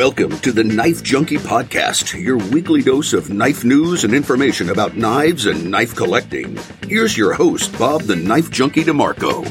Welcome to the Knife Junkie Podcast, your weekly dose of knife news and information about knives and knife collecting. Here's your host, Bob the Knife Junkie DeMarco.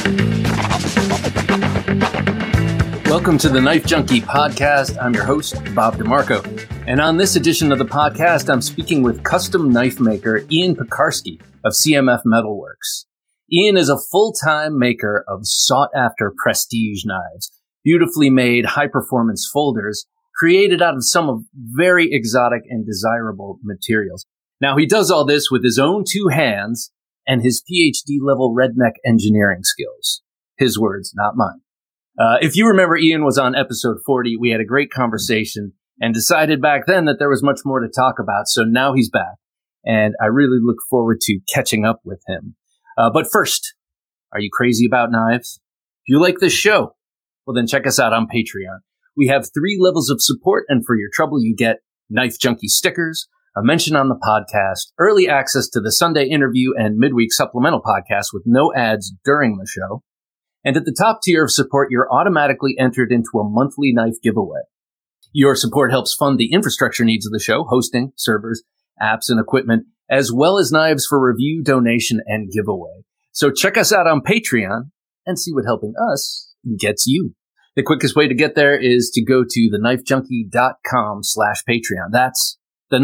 Welcome to the Knife Junkie Podcast. I'm your host, Bob DeMarco. And on this edition of the podcast, I'm speaking with custom knife maker Ian Pekarsky of CMF Metalworks. Ian is a full-time maker of sought-after prestige knives, beautifully made, high-performance folders created out of some of very exotic and desirable materials. Now, he does all this with his own two hands and his PhD-level redneck engineering skills. His words, not mine. If you remember, Ian was on episode 40. We had a great conversation and decided back then that there was much more to talk about. So now he's back, and I really look forward to catching up with him. But first, are you crazy about knives? Do you like this show? Well, then check us out on Patreon. We have 3 levels of support, and for your trouble, you get Knife Junkie stickers, a mention on the podcast, early access to the Sunday interview and midweek supplemental podcast with no ads during the show. And at the top tier of support, you're automatically entered into a monthly knife giveaway. Your support helps fund the infrastructure needs of the show, hosting, servers, apps, and equipment, as well as knives for review, donation, and giveaway. So check us out on Patreon and see what helping us gets you. The quickest way to get there is to go to thenifejunkie.com/Patreon. That's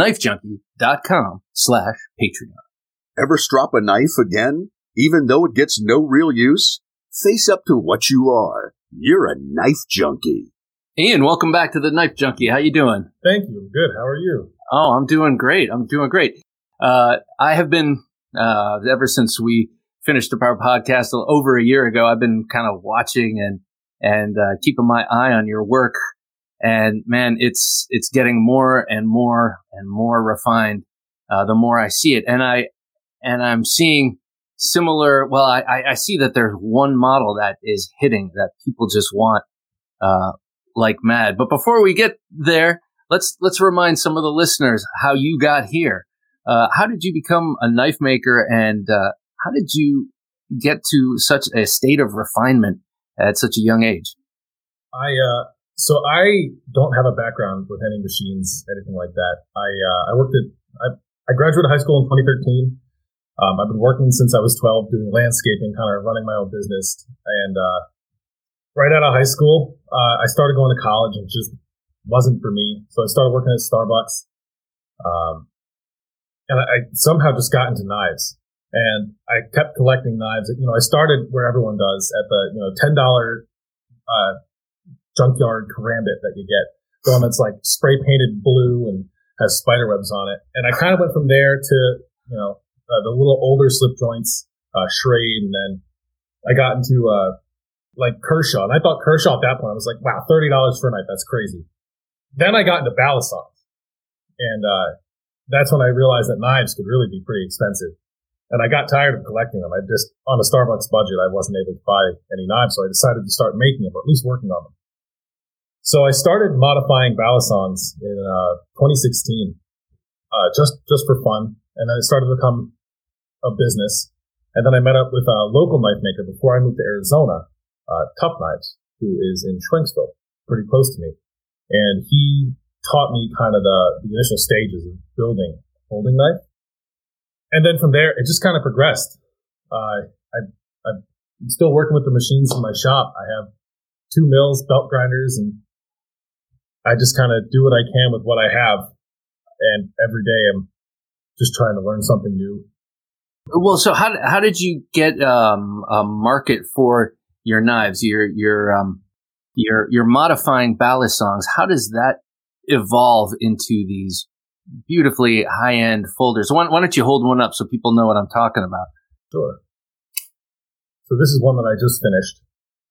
thenifejunkie.com/Patreon. Ever strop a knife again, even though it gets no real use? Face up to what you are. You're a knife junkie. Ian, welcome back to the Knife Junkie. How you doing? Thank you. Good. How are you? Oh, I'm doing great. I have been, ever since we finished up our podcast over a year ago, I've been kind of watching and keeping my eye on your work. And man, it's getting more and more and more refined, the more I see it. And I'm seeing similar, well, I see that there's one model that is hitting that people just want, like mad. But before we get there, let's remind some of the listeners how you got here. How did you become a knife maker, and how did you get to such a state of refinement at such a young age? So I don't have a background with any machines, anything like that. I graduated high school in 2013. I've been working since I was 12, doing landscaping, kind of running my own business. And right out of high school, I started going to college, and it just wasn't for me. So I started working at Starbucks. And I somehow just got into knives, and I kept collecting knives. I started where everyone does, at the, $10, junkyard karambit that you get. The one that's like spray painted blue and has spider webs on it. And I kind of went from there to, the little older slip joints, Schrade. And then I got into, like Kershaw. And I thought Kershaw at that point, I was like, wow, $30 for a knife. That's crazy. Then I got into Balison's, and, that's when I realized that knives could really be pretty expensive. And I got tired of collecting them. On a Starbucks budget, I wasn't able to buy any knives, so I decided to start making them, or at least working on them. So I started modifying Balison's in 2016, just for fun. And then it started to become a business. And then I met up with a local knife maker before I moved to Arizona, Tough Knives, who is in Schwenksville, pretty close to me. And he taught me kind of the initial stages of building a folding knife. And then from there, it just kind of progressed. I'm still working with the machines in my shop. I have 2 mills, belt grinders, and I just kind of do what I can with what I have. And every day I'm just trying to learn something new. Well, so how did you get a market for your knives? You're modifying Balison's. How does that evolve into these beautifully high-end folders? Why don't you hold one up so people know what I'm talking about? Sure. So this is one that I just finished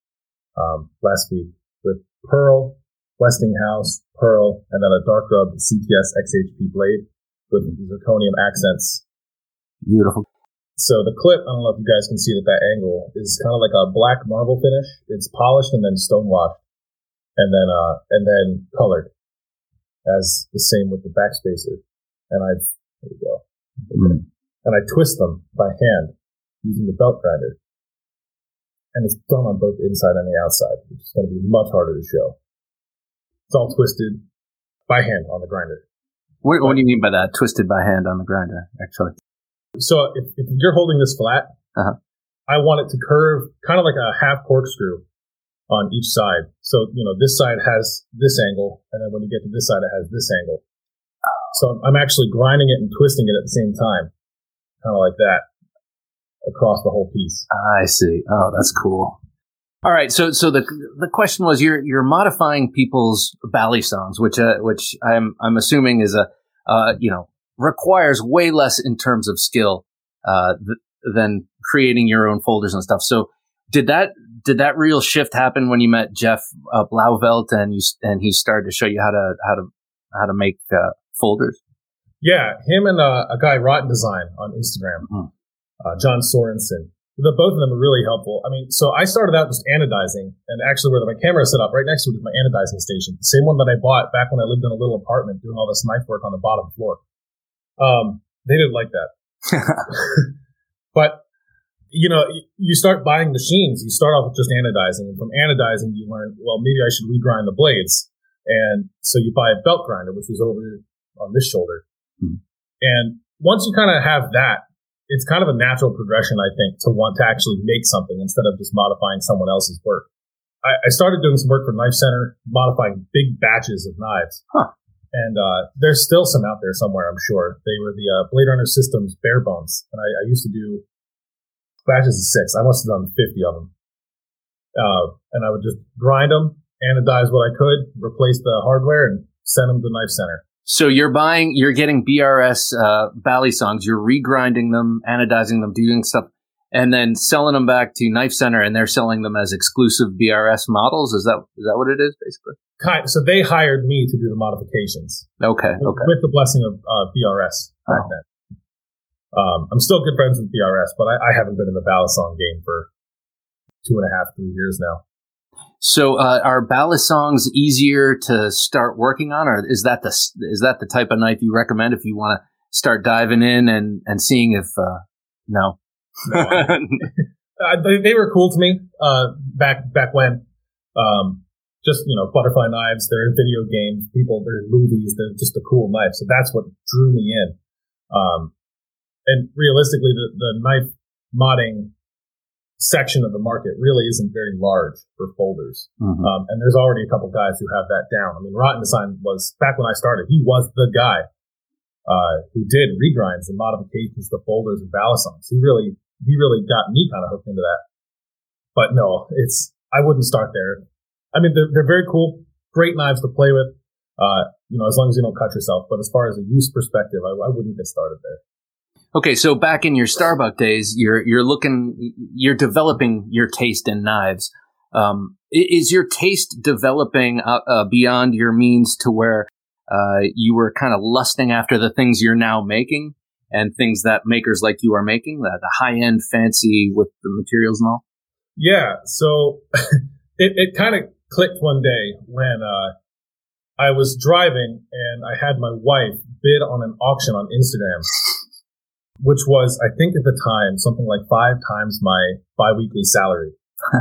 last week with Pearl, Westinghouse, Pearl, and then a dark rubbed CTS XHP blade with zirconium accents. Beautiful. So the clip, I don't know if you guys can see it at that angle, is kind of like a black marble finish. It's polished and then stonewashed, and then colored, as the same with the backspacer. And there we go. Mm-hmm. And I twist them by hand using the belt grinder. And it's done on both the inside and the outside, which is going to be much harder to show. It's all twisted by hand on the grinder. What do you mean by that? Twisted by hand on the grinder, actually. So if you're holding this flat, I want it to curve kind of like a half corkscrew on each side. So, this side has this angle, and then when you get to this side, it has this angle. So I'm actually grinding it and twisting it at the same time, kind of like that, across the whole piece. I see. Oh, that's cool. All right. So the question was, you're modifying people's balisongs, which I'm assuming is requires way less in terms of skill than creating your own folders and stuff. So did that real shift happen when you met Jeff Blauvelt and he started to show you how to make folders? Yeah, him and a guy Rotten Design on Instagram, John Sorensen. Both of them are really helpful. I mean, so I started out just anodizing, and actually where my camera is set up, right next to it is my anodizing station, the same one that I bought back when I lived in a little apartment doing all this knife work on the bottom floor. They didn't like that. But, you start buying machines. You start off with just anodizing, and from anodizing, you learn, well, maybe I should regrind the blades. And so you buy a belt grinder, which was over on this shoulder. And once you kind of have that, it's kind of a natural progression, I think, to want to actually make something instead of just modifying someone else's work. I started doing some work for Knife Center, modifying big batches of knives. And there's still some out there somewhere, I'm sure. They were the Blade Runner Systems bare bones. And I used to do batches of 6. I must have done 50 of them. And I would just grind them, anodize what I could, replace the hardware, and send them to Knife Center. So you're getting BRS balisongs, you're regrinding them, anodizing them, doing stuff, and then selling them back to Knife Center, and they're selling them as exclusive BRS models. Is that what it is, basically? So they hired me to do the modifications. Okay. With the blessing of BRS back then. I'm still good friends with BRS, but I haven't been in the balisong game for 2.5, 3 years now. So, are balisongs easier to start working on, or is that the type of knife you recommend if you want to start diving in and seeing if no? They were cool to me back when. Just butterfly knives. They're in video games. They're in movies. They're just a cool knife. So that's what drew me in. And realistically, the knife modding section of the market really isn't very large for folders. And there's already a couple guys who have that down. I mean, Rotten Design was, back when I started, he was the guy who did regrinds and modifications to folders and balisongs. He really got me kind of hooked into that. But no, I wouldn't start there. I mean, they're very cool, great knives to play with, as long as you don't cut yourself. But as far as a use perspective, I wouldn't get started there. Okay, so back in your Starbuck days, you're developing your taste in knives. Is your taste developing beyond your means to where you were kind of lusting after the things you're now making and things that makers like you are making, the high-end fancy with the materials and all? Yeah, so it kind of clicked one day when I was driving and I had my wife bid on an auction on Instagram, which was, I think at the time, something like 5 times my biweekly salary.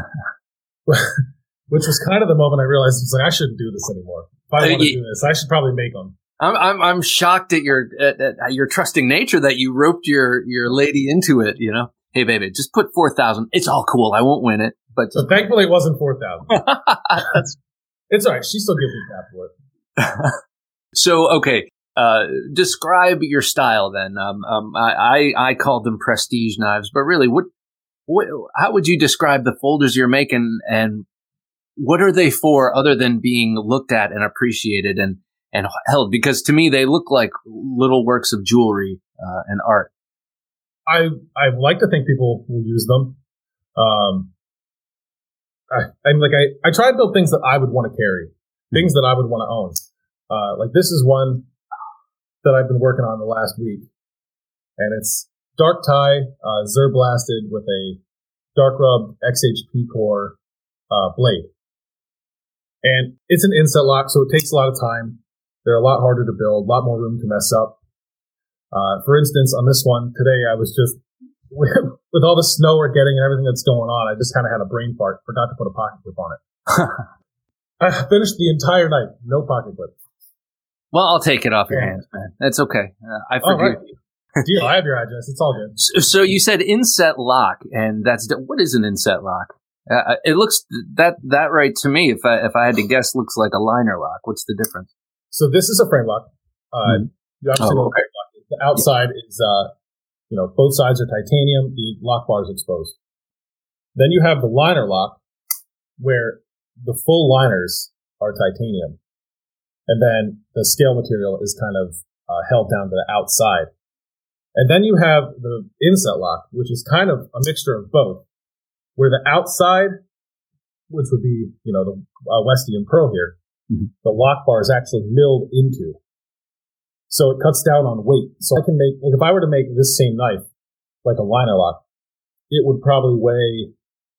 Which was kind of the moment I realized, it's like, I shouldn't do this anymore. If I want to do this, I should probably make them. I'm shocked at your trusting nature that you roped your lady into it, Hey, baby, just put 4,000. It's all cool. I won't win it. But so thankfully it wasn't 4,000. It's all right. She still gives me crap for it. So, okay. Describe your style then. I called them prestige knives, but really, how would you describe the folders you're making, and what are they for other than being looked at and appreciated and held? Because to me, they look like little works of jewelry and art. I like to think people will use them. I try to build things that I would want to carry, things that I would want to own. Like this is one that I've been working on the last week, and it's dark tie, Zer-blasted with a dark rubbed XHP core blade. And it's an inset lock, so it takes a lot of time. They're a lot harder to build, a lot more room to mess up. For instance, on this one today, I was just, with all the snow we're getting and everything that's going on, I just kind of had a brain fart, forgot to put a pocket clip on it. I finished the entire night. No pocket clip. Well, I'll take it off your hands, man. That's okay. I forgive you. Deal. I have your address. It's all good. So you said inset lock, and what is an inset lock? It looks that right to me. If I had to guess, looks like a liner lock. What's the difference? So this is a frame lock. You obviously know frame lock. The outside is, both sides are titanium. The lock bar is exposed. Then you have the liner lock, where the full liners are titanium, and then the scale material is kind of held down to the outside. And then you have the inset lock, which is kind of a mixture of both, where the outside, which would be, the Westy and Pearl here, the lock bar is actually milled into. So it cuts down on weight. So I can make, if I were to make this same knife, like a liner lock, it would probably weigh,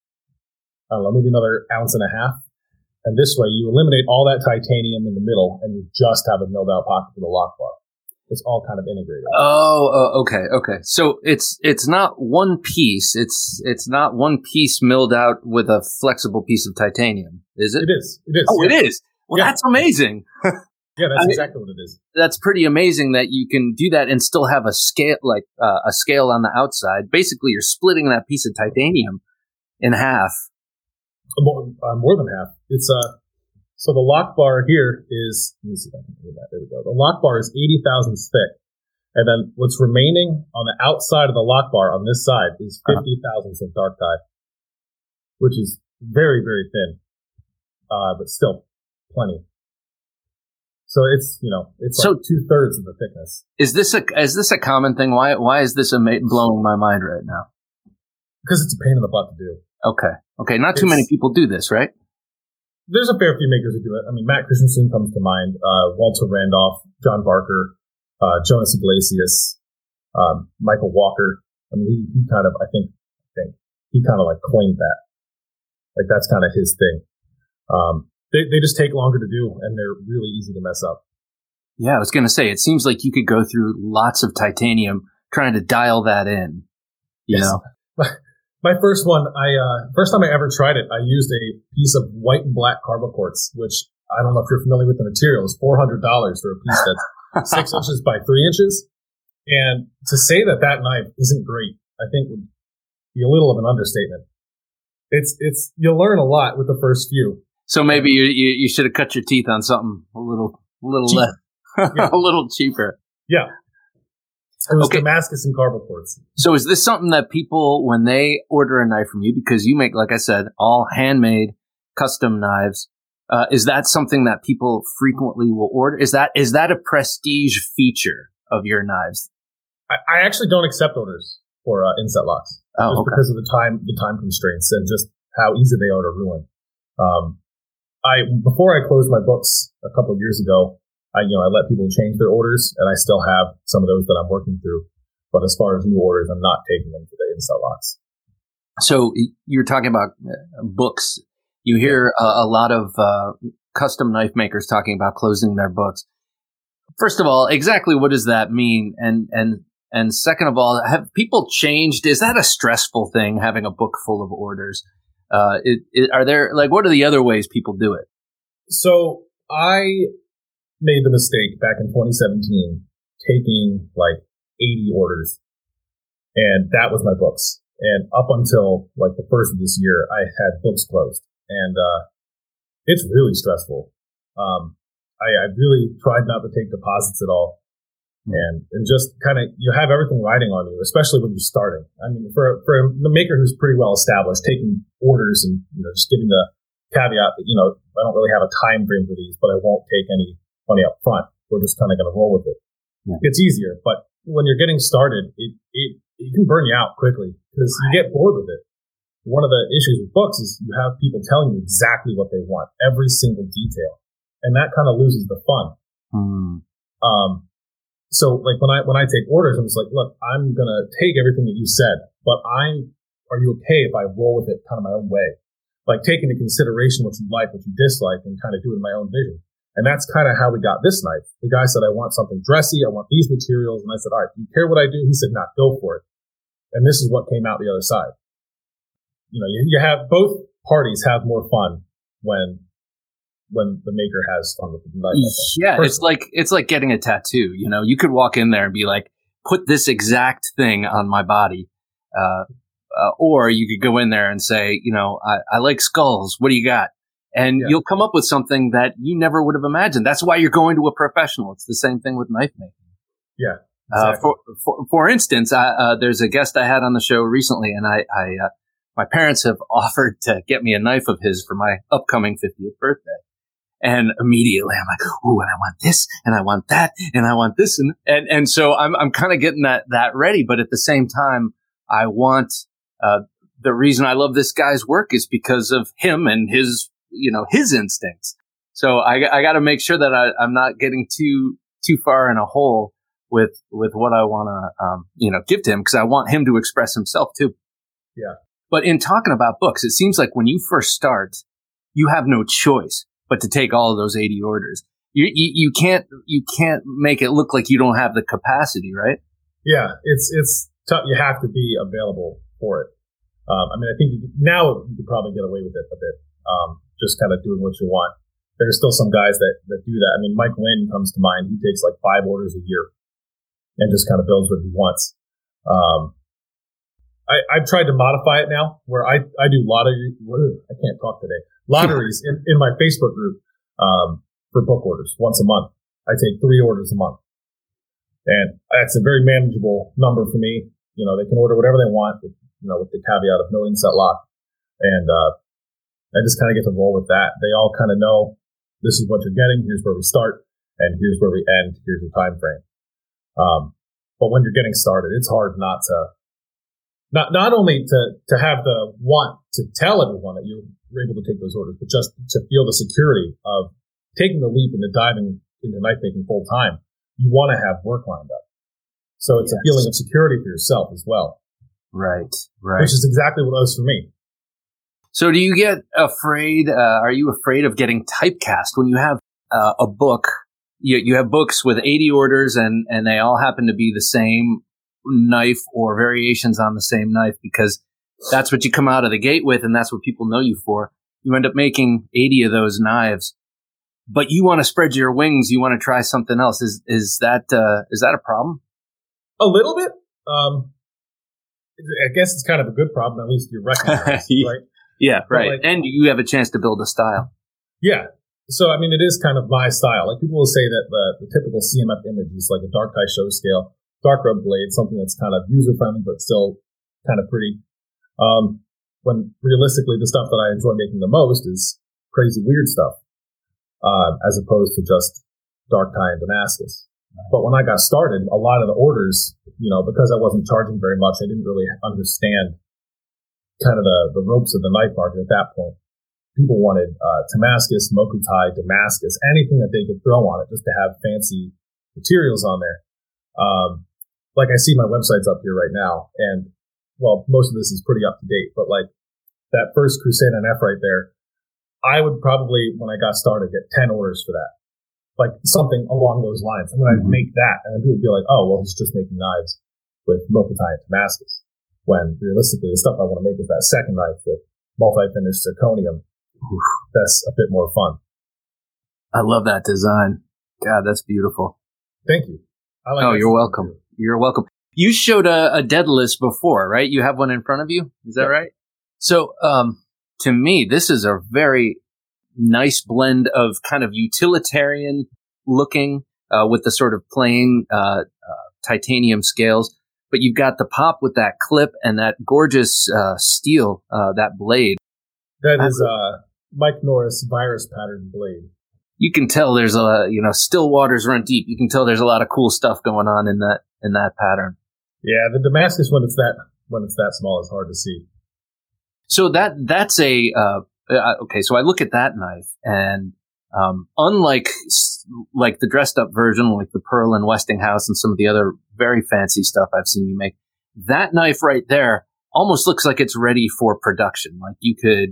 I don't know, maybe another 1.5 ounces. And this way you eliminate all that titanium in the middle and you just have a milled out pocket for the lock bar. It's all kind of integrated. Oh, okay. So it's not one piece. It's not one piece milled out with a flexible piece of titanium, is it? It is. Oh, it is. Well, that's amazing. Yeah, that's exactly what it is. That's pretty amazing that you can do that and still have a scale, like a scale on the outside. Basically, you're splitting that piece of titanium in half. More than half. It's So the lock bar here is, let me see if I can do that. There we go. The lock bar is 80 thousandths thick. And then what's remaining on the outside of the lock bar on this side is 50 thousandths of dark dye, which is very, very thin, but still plenty. So it's, it's like 2/3 of the thickness. Is this a common thing? Why is this blowing my mind right now? Because it's a pain in the butt to do. Okay. Not too many people do this, right? There's a fair few makers who do it. I mean, Matt Christensen comes to mind, Walter Randolph, John Barker, Jonas Iglesias, Michael Walker. I mean, he kind of, I think he kind of like coined that. Like that's kind of his thing. They just take longer to do and they're really easy to mess up. Yeah, I was going to say, it seems like you could go through lots of titanium trying to dial that in, you know? My first one, first time I ever tried it, I used a piece of white and black Carbo Quartz, which I don't know if you're familiar with the material. It's $400 for a piece that's 6 inches by 3 inches. And to say that knife isn't great, I think would be a little of an understatement. It's you'll learn a lot with the first few. So maybe you should have cut your teeth on something a little less, a little cheaper. Yeah. It was Damascus and Carbo Quartz. So is this something that people, when they order a knife from you, because you make, like I said, all handmade custom knives, is that something that people frequently will order? Is that a prestige feature of your knives? I actually don't accept orders for inset locks. Just because of the time constraints and just how easy they are to ruin. Before I closed my books a couple of years ago, I let people change their orders, and I still have some of those that I'm working through. But as far as new orders, I'm not taking them for the inset locks. So you're talking about books. You hear a lot of custom knife makers talking about closing their books. First of all, exactly what does that mean? And second of all, have people changed? Is that a stressful thing, having a book full of orders? Are there, what are the other ways people do it? So I made the mistake back in 2017 taking 80 orders, and that was my books. And up until the first of this year, I had books closed, and it's really stressful. I really tried not to take deposits at all, and just kind of you have everything riding on you, especially when you're starting. I mean, for the maker who's pretty well established, taking orders and just giving the caveat that I don't really have a time frame for these, but I won't take any money up front. We're just kind of going to roll with it. Yeah. It's easier, but when you're getting started, it can burn you out quickly because you get bored with it. One of the issues with books is you have people telling you exactly what they want, every single detail, and that kind of loses the fun. So when I take orders, I'm just like, look, I'm going to take everything that you said, but are you okay if I roll with it kind of my own way? Take into consideration what you like, what you dislike, and kind of do it in my own vision. And that's kind of how we got this knife. The guy said, I want something dressy. I want these materials. And I said, all right, do you care what I do? He said, nah, go for it. And this is what came out the other side. You have both parties have more fun when when the maker has fun with the knife. I think. Yeah, Personally. it's like getting a tattoo. You know, you could walk in there and be like, put this exact thing on my body. Or you could go in there and say, you know, I like skulls. What do you got? And you'll come up with something that you never would have imagined. That's why you're going to a professional. It's the same thing with knife making. Yeah. Exactly. For instance, there's a guest I had on the show recently, and my parents have offered to get me a knife of his for my upcoming 50th birthday. And immediately I'm like, ooh, and I want this, and I want that, and I want this. And so I'm kind of getting that ready. But at the same time, I want, the reason I love this guy's work is because of him and his instincts. So I got to make sure that I'm not getting too far in a hole with what I want to, give to him, because I want him to express himself too. Yeah. But in talking about books, it seems like when you first start, you have no choice but to take all of those 80 orders. You can't make it look like you don't have the capacity, right? Yeah, it's tough. You have to be available for it. I mean, I think now you could probably get away with it a bit, just kind of doing what you want. There's still some guys that do that. I mean, Mike Wynn comes to mind. He takes like 5 orders a year and just kind of builds what he wants. I've tried to modify it now where I do lottery. I can't talk today. Lotteries in my Facebook group for book orders once a month. I take 3 orders a month, and that's a very manageable number for me. You know, they can order whatever they want, with the caveat of no inset lock, and I just kind of get to roll with that. They all kind of know this is what you're getting. Here's where we start, and here's where we end. Here's your time frame. But when you're getting started, it's hard not only to have the want to tell everyone that you're able to take those orders, but just to feel the security of taking the leap into diving into knife making full time. You want to have work lined up. So it's a feeling of security for yourself as well. Right. Which is exactly what it was for me. So do you get afraid, are you afraid of getting typecast when you have a book? You have books with 80 orders and they all happen to be the same knife or variations on the same knife, because that's what you come out of the gate with and that's what people know you for. You end up making 80 of those knives, but you want to spread your wings. You want to try something else. Is that a problem? A little bit. I guess it's kind of a good problem. At least you're recognized, right? Yeah, right. And you have a chance to build a style. Yeah. So, I mean, it is kind of my style. Like, people will say that the typical CMF image is like a dark tie show scale, dark rub blade, something that's kind of user-friendly but still kind of pretty. When realistically, the stuff that I enjoy making the most is crazy weird stuff, as opposed to just dark tie and Damascus. But when I got started, a lot of the orders, because I wasn't charging very much, I didn't really understand kind of the ropes of the knife market at that point. People wanted Damascus, Mokutai, Damascus, anything that they could throw on it just to have fancy materials on there. Like, I see my website's up here right now, and, well, most of this is pretty up to date, but like that first Crusade NF right there, I would probably, when I got started, get 10 orders for that. Like something along those lines. And then I'd make that, and then people would be like, oh, well, he's just making knives with Mokutai and Damascus. When realistically, the stuff I want to make is that second knife with multi-finished zirconium. That's a bit more fun. I love that design. God, that's beautiful. Thank you. You're welcome. You're welcome. You showed a dead list before, right? You have one in front of you. Is that right? So, to me, this is a very nice blend of kind of utilitarian looking, with the sort of plain, titanium scales. But you've got the pop with that clip and that gorgeous, steel, that blade. That is, Mike Norris virus pattern blade. You can tell there's still waters run deep. You can tell there's a lot of cool stuff going on in that pattern. Yeah, the Damascus when it's that small is hard to see. So that's okay. So I look at that knife, and unlike like the dressed up version, like the Pearl and Westinghouse and some of the other very fancy stuff I've seen you make, that knife right there almost looks like it's ready for production. Like you could.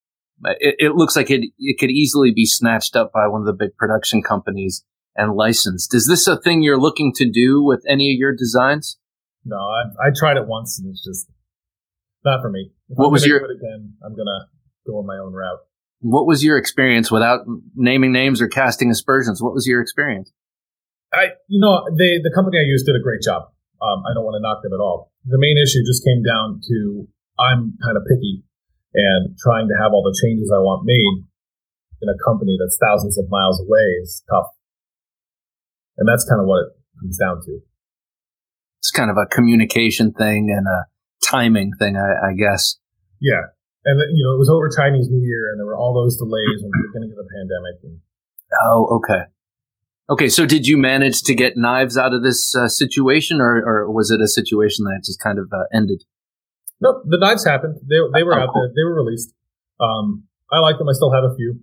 It looks like it could easily be snatched up by one of the big production companies and licensed. Is this a thing you're looking to do with any of your designs? No, I tried it once and it's just not for me. If what I'm was gonna your? do it again, I'm gonna go on my own route. What was your experience without naming names or casting aspersions? What was your experience? The company I used did a great job. I don't want to knock them at all. The main issue just came down to I'm kind of picky and trying to have all the changes I want made in a company that's thousands of miles away is tough. And that's kind of what it comes down to. It's kind of a communication thing and a timing thing, I guess. Yeah. And, it was over Chinese New Year and there were all those delays in the beginning of the pandemic. Oh, okay. Okay, so did you manage to get knives out of this situation, or was it a situation that just kind of ended? No, the knives happened. They were out there. They were released. I like them. I still have a few.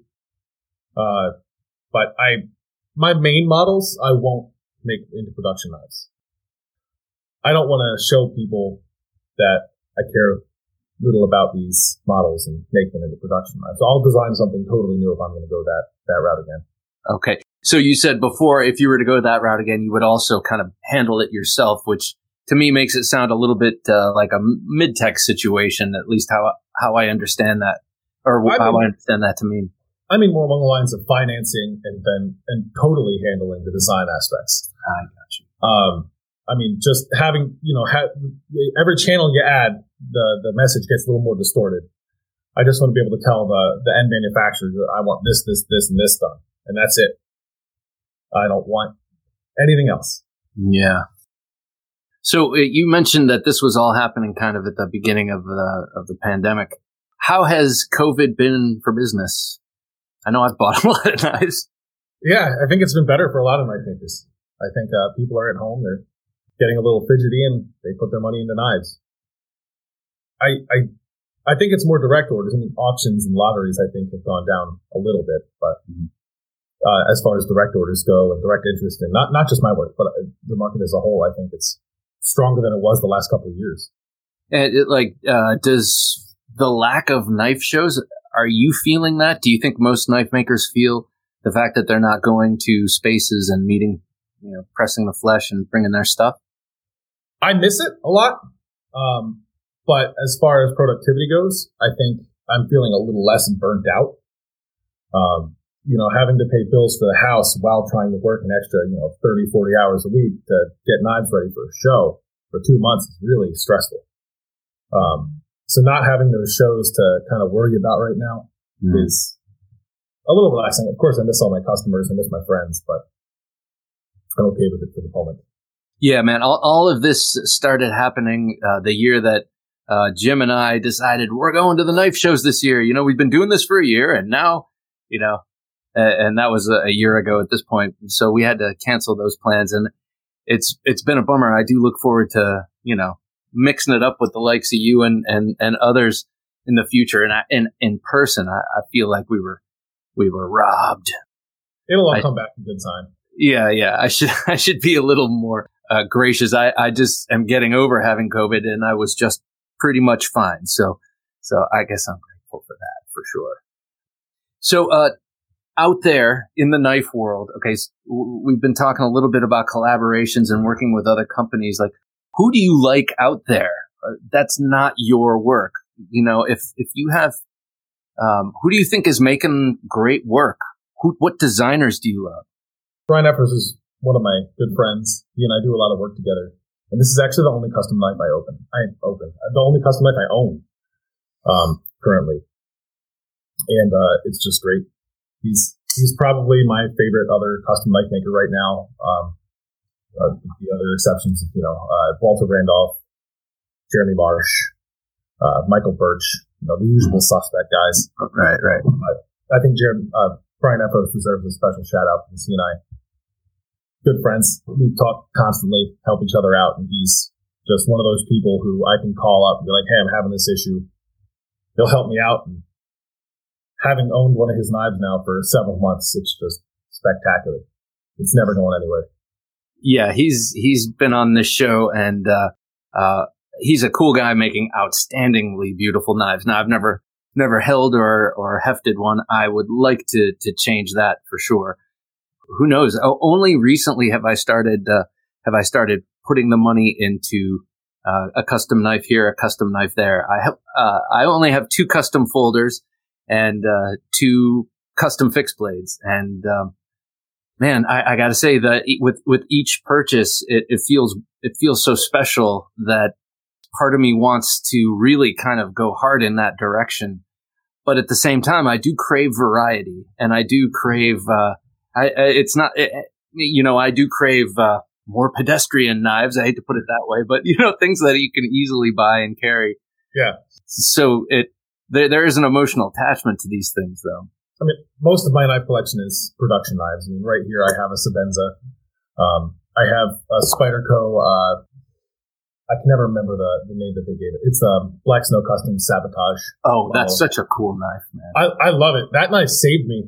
But my main models, I won't make into production knives. I don't want to show people that I care little about these models and make them into production knives. So I'll design something totally new if I'm going to go that route again. Okay. So you said before, if you were to go that route again, you would also kind of handle it yourself, which to me makes it sound a little bit like a mid-tech situation, at least how I understand that, or how I understand that to mean. I mean more along the lines of financing and totally handling the design aspects. I got you. Just having, every channel you add, the message gets a little more distorted. I just want to be able to tell the end manufacturer that I want this, and this done. And that's it. I don't want anything else. Yeah. So you mentioned that this was all happening kind of at the beginning of the pandemic. How has COVID been for business? I know I've bought a lot of knives. Yeah, I think it's been better for a lot of knife makers. I think people are at home. They're getting a little fidgety and they put their money into knives. I think it's more direct orders. Auctions and lotteries, I think, have gone down a little bit, but as far as direct orders go and direct interest in not just my work, but the market as a whole, I think it's stronger than it was the last couple of years. And does the lack of knife shows, are you feeling that? Do you think most knife makers feel the fact that they're not going to spaces and meeting, pressing the flesh and bringing their stuff? I miss it a lot. But as far as productivity goes, I think I'm feeling a little less burnt out. Having to pay bills for the house while trying to work an extra, 30, 40 hours a week to get knives ready for a show for 2 months is really stressful. So not having those shows to kind of worry about right now is a little relaxing. Of course, I miss all my customers. I miss my friends, but I'm okay with it for the moment. Yeah, man. All of this started happening the year that Jim and I decided we're going to the knife shows this year. We've been doing this for a year, and now, and that was a year ago at this point. So we had to cancel those plans, and it's been a bummer. I do look forward to, mixing it up with the likes of you and others in the future. And in person, I feel like we were robbed. It'll all come back in good time. Yeah. I should be a little more gracious. I just am getting over having COVID, and I was just pretty much fine. So I guess I'm grateful for that for sure. So, out there in the knife world, okay, so we've been talking a little bit about collaborations and working with other companies. Like, who do you like out there? That's not your work. If you have, who do you think is making great work? What designers do you love? Brian Effers is one of my good friends. He and I do a lot of work together. And this is actually the only custom knife I own. The only custom knife I own currently. And it's just great. He's probably my favorite other custom knife maker right now. The other exceptions, Walter Randolph, Jeremy Marsh, Michael Birch, the usual suspect guys. Right. But I think Brian Effers deserves a special shout out because he and I, good friends. We talk constantly, help each other out, and he's just one of those people who I can call up and be like, "Hey, I'm having this issue." He'll help me out. And having owned one of his knives now for several months, it's just spectacular. It's never going anywhere. Yeah, he's been on this show, and he's a cool guy making outstandingly beautiful knives. Now, I've never held or hefted one. I would like to change that for sure. Who knows? Only recently have I started putting the money into a custom knife here, a custom knife there. I only have 2 custom folders, and 2 custom fixed blades. And man, I got to say that with each purchase, it feels so special that part of me wants to really kind of go hard in that direction. But at the same time, I do crave variety, and I do crave, I do crave more pedestrian knives. I hate to put it that way, but things that you can easily buy and carry. Yeah. So there is an emotional attachment to these things, though. I mean, most of my knife collection is production knives. I mean, right here I have a Sebenza. I have a Spyderco. I can never remember the name that they gave it. It's a Black Snow Custom Sabotage. Oh, that's such a cool knife, man. I love it. That knife saved me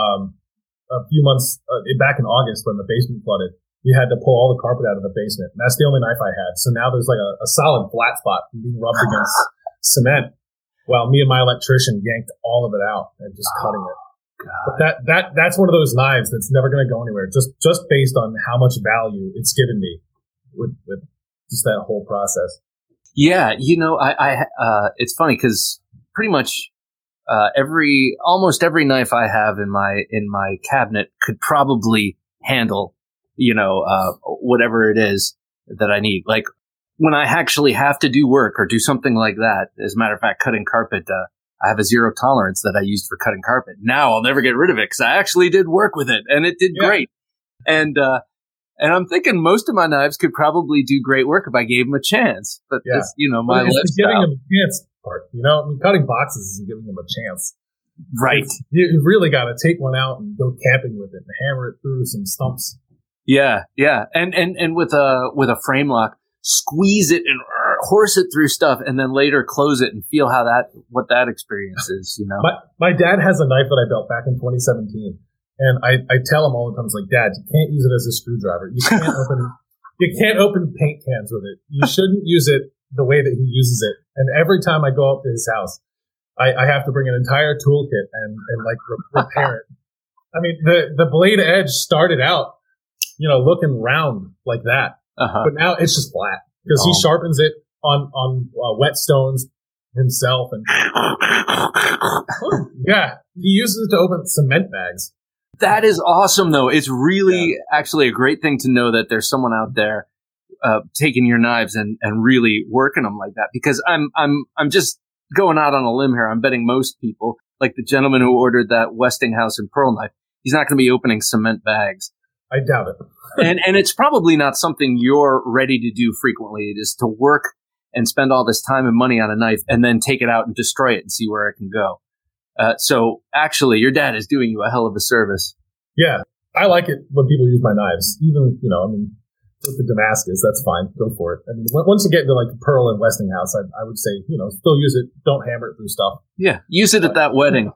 a few months back in August when the basement flooded. We had to pull all the carpet out of the basement. And that's the only knife I had. So now there's like a solid flat spot from being rubbed against cement while me and my electrician yanked all of it out and just cutting it. God. But that's one of those knives that's never going to go anywhere. Just based on how much value it's given me with just that whole process. Yeah, it's funny because pretty much almost every knife I have in my cabinet could probably handle whatever it is that I need. Like when I actually have to do work or do something like that. As a matter of fact, cutting carpet. I have a 0 tolerance that I used for cutting carpet. Now I'll never get rid of it because I actually did work with it and it did great. And I'm thinking most of my knives could probably do great work if I gave them a chance. But this, my lifestyle. Giving them a chance part. I mean, cutting boxes isn't giving them a chance. Right. You really got to take one out and go camping with it and hammer it through some stumps. Yeah. And with a frame lock, squeeze it and horse it through stuff, and then later close it and feel what that experience is. My dad has a knife that I built back in 2017, and I tell him all the time, it's like, Dad, you can't use it as a screwdriver. You can't open paint cans with it. You shouldn't use it the way that he uses it. And every time I go up to his house, I have to bring an entire toolkit and repair it. I mean, the blade edge started out, looking round like that, but now it's just flat because he sharpens it on whetstones himself, and he uses it to open cement bags. That is awesome, though. It's really actually a great thing to know that there's someone out there taking your knives and really working them like that. Because I'm just going out on a limb here. I'm betting most people, like the gentleman who ordered that Westinghouse and Pearl knife, he's not going to be opening cement bags. I doubt it. and it's probably not something you're ready to do frequently. It is to work and spend all this time and money on a knife and then take it out and destroy it and see where it can go. So actually, your dad is doing you a hell of a service. Yeah, I like it when people use my knives. Even, with the Damascus, that's fine. Go for it. I mean, once you get into like Pearl and Westinghouse, I would say, still use it. Don't hammer it through stuff. Yeah, use it at that wedding,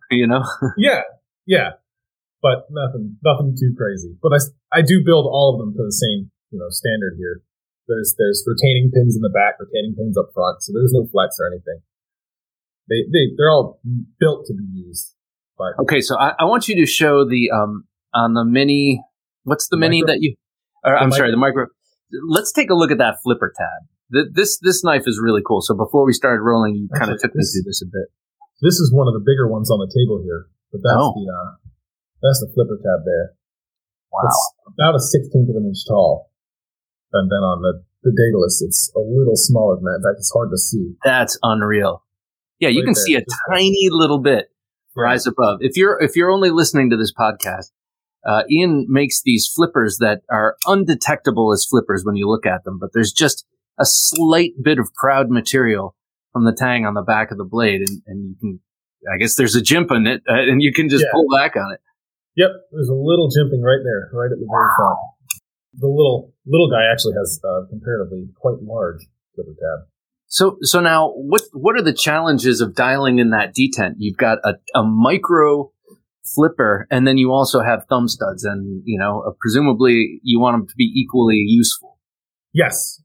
Yeah. But nothing too crazy. But I do build all of them to the same, standard here. There's retaining pins in the back, retaining pins up front, so there's no flex or anything. They're all built to be used. But okay, so I want you to show the on the Mini. What's the Mini that you? The Micro. Let's take a look at that flipper tab. This knife is really cool. So before we started rolling, you kind of took me through this a bit. This is one of the bigger ones on the table here, but that's the flipper tab there. Wow. It's about a 16th of an inch tall. And then on the Daedalus, it's a little smaller than that. In fact, it's hard to see. That's unreal. Yeah, you can see a tiny little bit rise above. If you're only listening to this podcast, Ian makes these flippers that are undetectable as flippers when you look at them, but there's just a slight bit of proud material from the tang on the back of the blade, and you can, I guess there's a jimp in it, and you can just pull back on it. Yep, there's a little jimping right there, right at the very front. The little guy actually has comparatively quite large flipper tab. So now, what are the challenges of dialing in that detent? You've got a micro flipper, and then you also have thumb studs, and presumably you want them to be equally useful. Yes.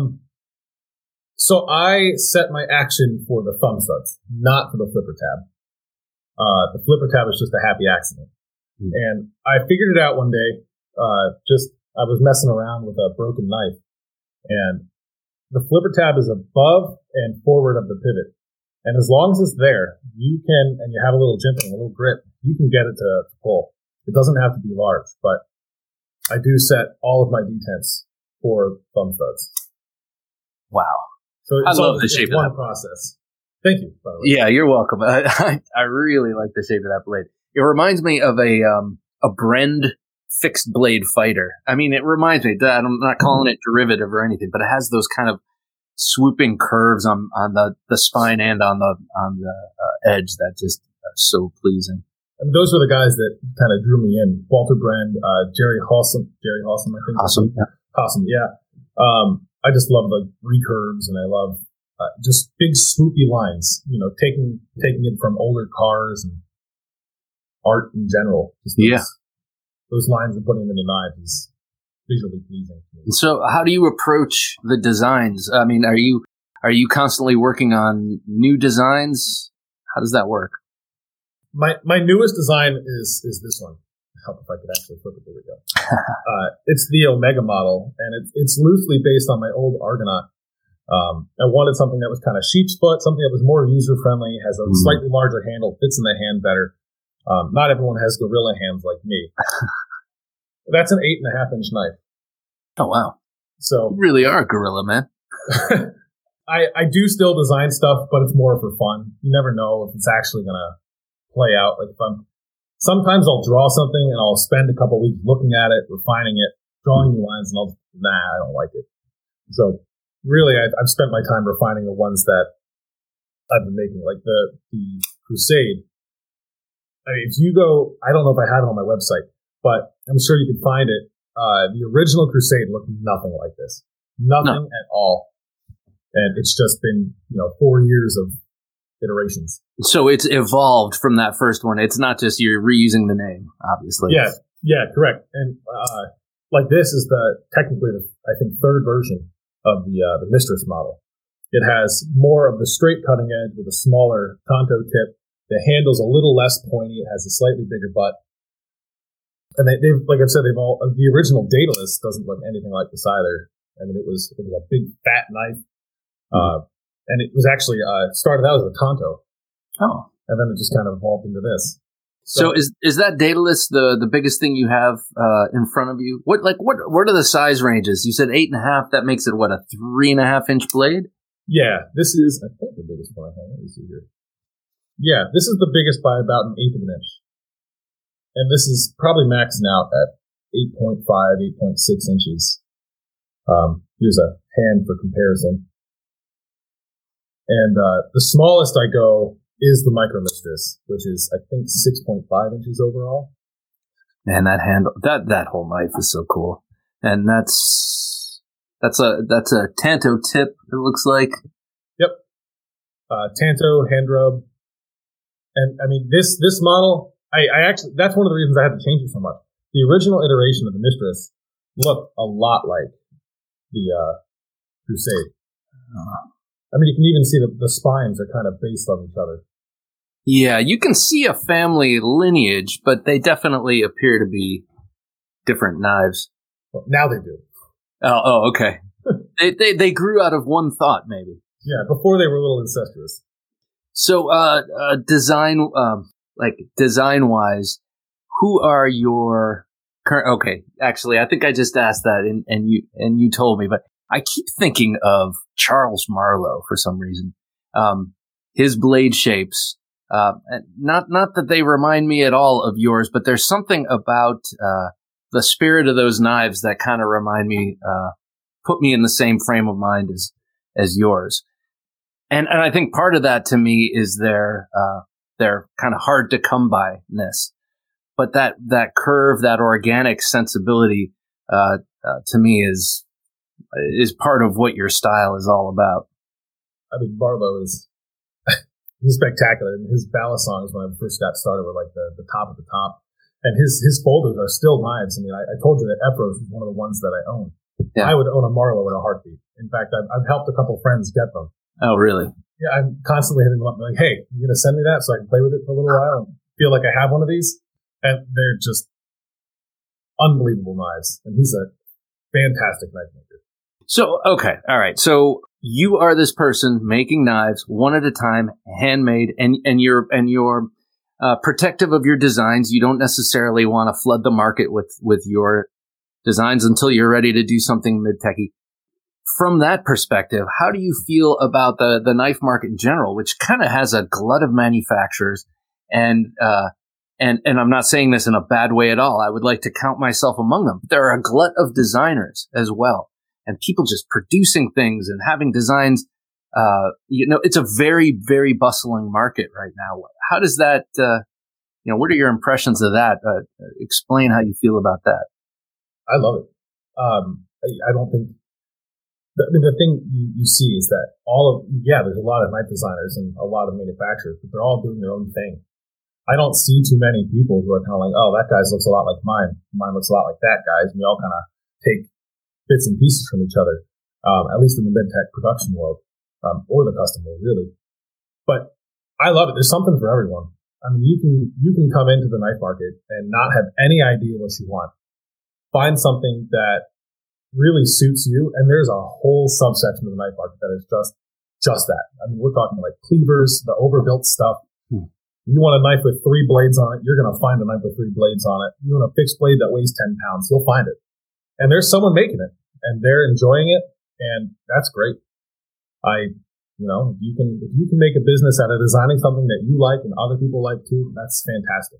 So I set my action for the thumb studs, not for the flipper tab. The flipper tab is just a happy accident. Mm-hmm. And I figured it out one day. I was messing around with a broken knife, and the flipper tab is above and forward of the pivot. And as long as it's there, you can, and you have a little jimping, a little grip, you can get it to pull. It doesn't have to be large, but I do set all of my detents for thumb studs. Wow. So I love the shape of that process. Thank you, by the way. Yeah, you're welcome. I really like the shape of that blade. It reminds me of a Brend fixed blade fighter. I mean, it reminds me that I'm not calling it derivative or anything, but it has those kind of swooping curves on the spine and on the edge that just are so pleasing. And those were the guys that kind of drew me in. Walter Brend, Jerry Hawson, I think. Hawson, yeah. I just love the recurves, and I love just big swoopy lines. You know, taking it from older cars and art in general. Just those lines and putting them into knives is visually pleasing. So, how do you approach the designs? I mean, are you constantly working on new designs? How does that work? My newest design is this one. Help if I could actually flip it. There we go. It's the Omega model, and it's loosely based on my old Argonaut. I wanted something that was kind of sheep's foot, something that was more user friendly, has a slightly larger handle, fits in the hand better. Not everyone has gorilla hands like me. That's an 8.5-inch knife. Oh wow! So you really are a gorilla, man. I do still design stuff, but it's more for fun. You never know if it's actually gonna play out. Like sometimes I'll draw something and I'll spend a couple weeks looking at it, refining it, drawing new lines, and I don't like it. So really, I've spent my time refining the ones that I've been making, like the Crusade. I mean, if you go, I don't know if I have it on my website, but I'm sure you can find it. The original Crusade looked nothing like this. Nothing at all. And it's just been, 4 years of iterations. So it's evolved from that first one. It's not just you're reusing the name, obviously. Yeah, correct. And like this is technically I think third version of the Mistress model. It has more of the straight cutting edge with a smaller Tonto tip. The handle's a little less pointy. It has a slightly bigger butt. And they've, like I've said, the original Daedalus doesn't look anything like this either. I mean, it was a big fat knife. And it was actually, started out as a Tonto. Oh. And then it just kind of evolved into this. So is that Daedalus the biggest thing you have, in front of you? What are the size ranges? You said 8.5, that makes it a 3.5-inch blade? Yeah, this is, I think, the biggest one I have. Let me see here. Yeah, this is the biggest by about 1/8 of an inch. And this is probably maxing out at 8.5, 8.6 inches. Here's a hand for comparison. And the smallest I go is the Micro Mistress, which is, I think, 6.5 inches overall. Man, that handle, that whole knife is so cool. And that's a Tanto tip, it looks like. Yep. Tanto, hand rub. And I mean, this model, I actually, that's one of the reasons I had to change it so much. The original iteration of the Mistress looked a lot like the Crusade. I mean, you can even see the spines are kind of based on each other. Yeah, you can see a family lineage, but they definitely appear to be different knives. Well, now they do. Oh, okay. they grew out of one thought, maybe. Yeah, before they were a little incestuous. So, design-wise, who are your current? Okay, actually, I think I just asked that, and you told me, but I keep thinking of Charles Marlowe for some reason. His blade shapes, not that they remind me at all of yours, but there's something about the spirit of those knives that kind of remind me, put me in the same frame of mind as yours. And I think part of that to me is their kind of hard to come by-ness. But that curve, that organic sensibility, to me is part of what your style is all about. I mean, Marlowe he's spectacular. And his ballast songs when I first got started were like the top of the top. And his folders are still knives. I mean, I told you that Epros was one of the ones that I own. Yeah. I would own a Marlowe in a heartbeat. In fact, I've helped a couple friends get them. Oh, really? Yeah, I'm constantly hitting them up like, hey, you going to send me that so I can play with it for a little while and feel like I have one of these? And they're just unbelievable knives. And he's a fantastic knife maker. So, okay. All right. So you are this person making knives one at a time, handmade, and you're protective of your designs. You don't necessarily want to flood the market with your designs until you're ready to do something mid-techy. From that perspective, how do you feel about the knife market in general, which kind of has a glut of manufacturers? And I'm not saying this in a bad way at all. I would like to count myself among them. There are a glut of designers as well, and people just producing things and having designs. It's a very, very bustling market right now. How does that, what are your impressions of that? Explain how you feel about that. I love it. I don't think, the thing you see is that there's a lot of knife designers and a lot of manufacturers, but they're all doing their own thing. I don't see too many people who are kind of like, oh, that guy's looks a lot like mine. Mine looks a lot like that guy's. And we all kind of take bits and pieces from each other, at least in the mid-tech production world, or the custom world, really. But I love it. There's something for everyone. I mean, you can come into the knife market and not have any idea what you want. Find something that really suits you, and there's a whole subsection of the knife market that is just that. I mean, we're talking like cleavers, the overbuilt stuff. You want a knife with 3 blades on it, you're going to find a knife with 3 blades on it. You want a fixed blade that weighs 10 pounds, you'll find it. And there's someone making it, and they're enjoying it, and that's great. If you can make a business out of designing something that you like and other people like too, that's fantastic.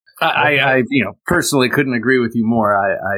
I personally couldn't agree with you more.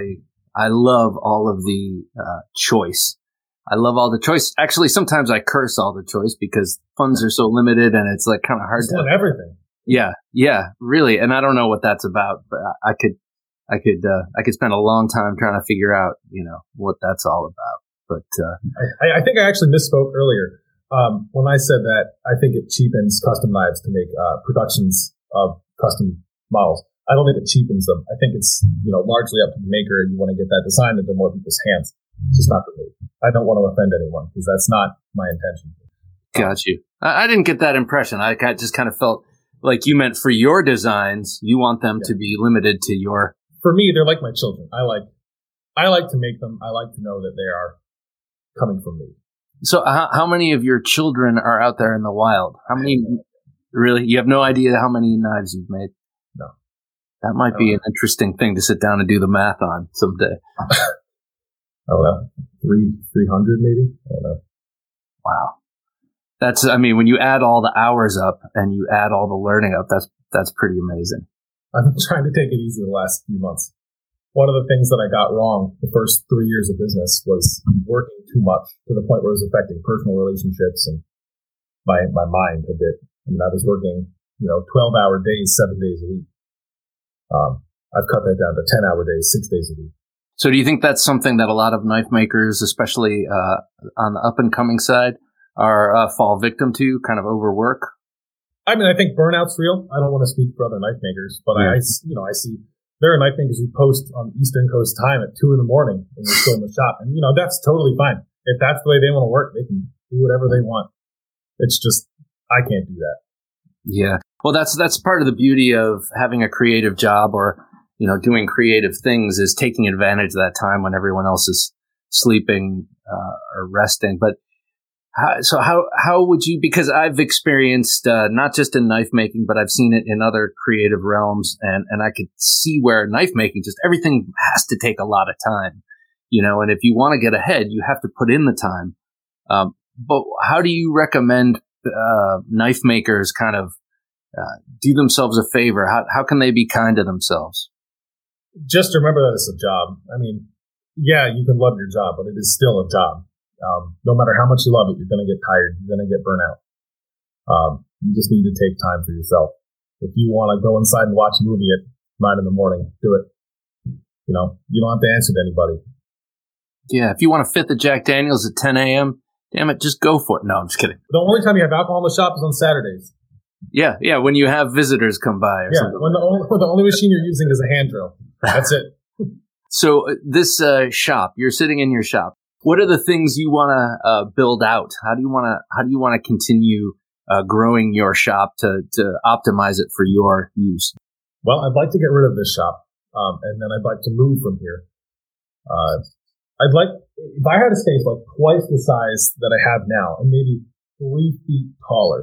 I love all of the choice. I love all the choice. Actually, sometimes I curse all the choice because funds are so limited and it's like kind of hard to everything. Yeah, really. And I don't know what that's about, but I could spend a long time trying to figure out, what that's all about. But I think I actually misspoke earlier when I said that I think it cheapens custom knives to make productions of custom models. I don't think it cheapens them. I think it's, largely up to the maker. You want to get that design into more people's hands. It's just not for me. I don't want to offend anyone because that's not my intention. Got you. I didn't get that impression. I just kind of felt like you meant for your designs, you want them to be limited to your. For me, they're like my children. I like to make them. I like to know that they are coming from me. So how many of your children are out there in the wild? How many? Really? You have no idea how many knives you've made? No. That might be an interesting thing to sit down and do the math on someday. I don't know. 300 maybe? I don't know. Wow. When you add all the hours up and you add all the learning up, that's pretty amazing. I've been trying to take it easy the last few months. One of the things that I got wrong the first 3 years of business was working too much to the point where it was affecting personal relationships and my mind a bit. I mean, I was working, 12-hour days, 7 days a week. I've cut that down to 10-hour days, 6 days a week. So do you think that's something that a lot of knife makers, especially on the up-and-coming side, are fall victim to, kind of overwork? I mean, I think burnout's real. I don't want to speak for other knife makers, but I see there are knife makers who post on Eastern Coast time at 2 a.m. and they're still in the shop. And, that's totally fine. If that's the way they want to work, they can do whatever they want. It's just, I can't do that. Yeah. Well, that's part of the beauty of having a creative job or, doing creative things is taking advantage of that time when everyone else is sleeping or resting. But how would you, because I've experienced not just in knife making, but I've seen it in other creative realms, and I could see where knife making, just everything has to take a lot of time, and if you want to get ahead, you have to put in the time. But how do you recommend knife makers kind of do themselves a favor? How can they be kind to themselves? Just remember that it's a job. I mean, yeah, you can love your job, but it is still a job. No matter how much you love it, you're going to get tired. You're going to get burnt out. You just need to take time for yourself. If you want to go inside and watch a movie at 9 a.m, do it. You don't have to answer to anybody. Yeah, if you want to fit the Jack Daniels at 10 a.m., damn it, just go for it. No, I'm just kidding. The only time you have alcohol in the shop is on Saturdays. Yeah, when you have visitors come by or something. When the only machine you're using is a hand drill. That's it. So this shop, you're sitting in your shop. What are the things you want to build out? How do you want to continue growing your shop to optimize it for your use? Well, I'd like to get rid of this shop, and then I'd like to move from here. I'd like, if I had a space like twice the size that I have now and maybe 3 feet taller,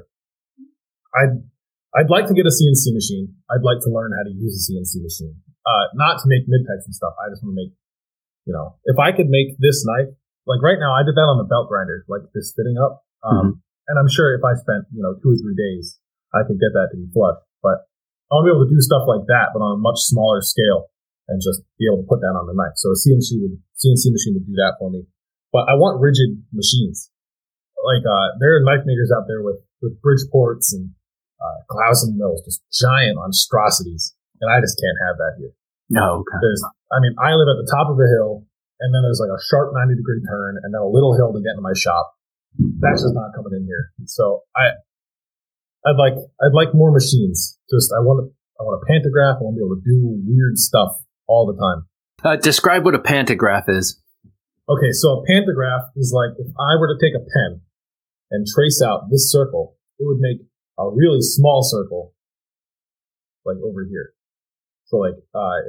I'd like to get a CNC machine. I'd like to learn how to use a CNC machine. Not to make mid-techs and stuff. I just want to make, if I could make this knife, like right now, I did that on the belt grinder, like this fitting up. And I'm sure if I spent, 2 or 3 days, I could get that to be flush. But I want to be able to do stuff like that, but on a much smaller scale and just be able to put that on the knife. So a CNC machine would do that for me. But I want rigid machines. Like, there are knife makers out there with Bridgeports and Clausen mills, just giant monstrosities. And I just can't have that here. No. Okay. I live at the top of a hill, and then there's like a sharp 90-degree turn, and then a little hill to get into my shop. That's just not coming in here. So I'd like more machines. I want a pantograph. I want to be able to do weird stuff all the time. Describe what a pantograph is. Okay, so a pantograph is like if I were to take a pen and trace out this circle, it would make a really small circle, like over here. So like,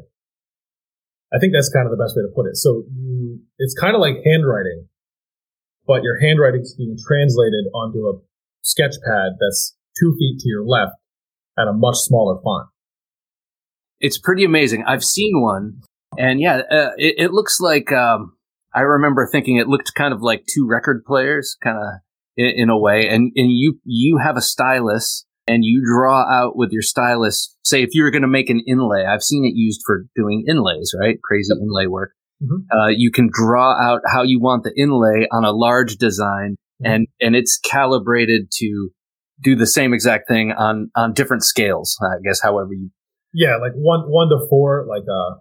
I think that's kind of the best way to put it. So it's kind of like handwriting, but your handwriting is being translated onto a sketch pad that's 2 feet to your left at a much smaller font. It's pretty amazing. I've seen one, and yeah, it looks like, I remember thinking it looked kind of like 2 record players, kind of in a way, and you have a stylus, and you draw out with your stylus, say if you were going to make an inlay, I've seen it used for doing inlays, right? Crazy inlay work. Mm-hmm. You can draw out how you want the inlay on a large design, mm-hmm. and it's calibrated to do the same exact thing on different scales, I guess, however you... Yeah, like 1 to 4, like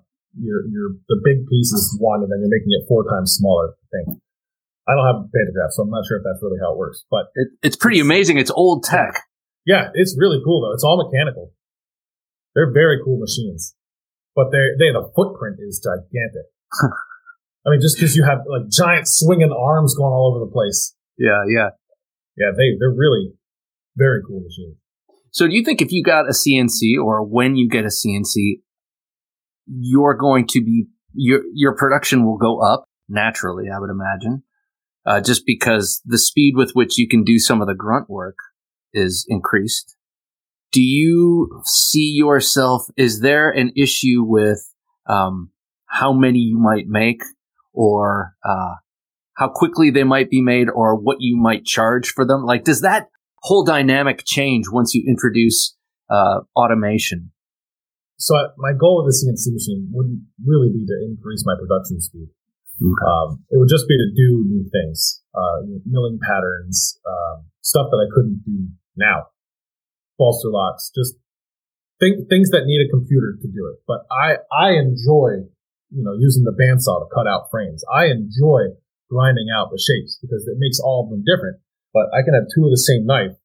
the big piece is 1, and then you're making it 4 times smaller, I think. I don't have a pantograph, so I'm not sure if that's really how it works, but... It's pretty amazing. It's old tech. Yeah, it's really cool, though. It's all mechanical. They're very cool machines. But the footprint is gigantic. I mean, just because you have like giant swinging arms going all over the place. Yeah. Yeah, they're really very cool machines. So do you think if you got a CNC, or when you get a CNC, you're going to be, your production will go up naturally, I would imagine, just because the speed with which you can do some of the grunt work is increased? Do you see yourself, is there an issue with how many you might make, or how quickly they might be made, or what you might charge for them? Like, does that whole dynamic change once you introduce automation? So my goal with the CNC machine wouldn't really be to increase my production speed. Okay. It would just be to do new things, milling patterns, stuff that I couldn't do now. Bolster locks, just things that need a computer to do it. But I enjoy, using the bandsaw to cut out frames. I enjoy grinding out the shapes because it makes all of them different. But I can have 2 of the same knife.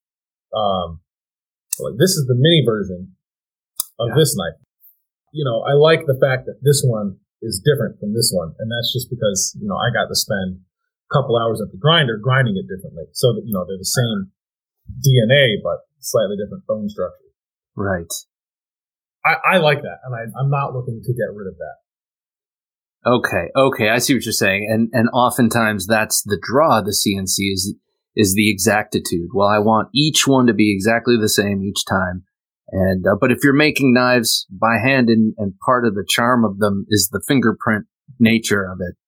Like this is the mini version of this knife. I like the fact that this one is different from this one, and that's just because I got to spend a couple hours at the grinder grinding it differently, so that they're the same DNA but slightly different bone structure. Right. I like that, and I'm not looking to get rid of that. Okay, I see what you're saying, and oftentimes that's the draw of the CNC is the exactitude. Well, I want each one to be exactly the same each time. And but if you're making knives by hand, and part of the charm of them is the fingerprint nature of it,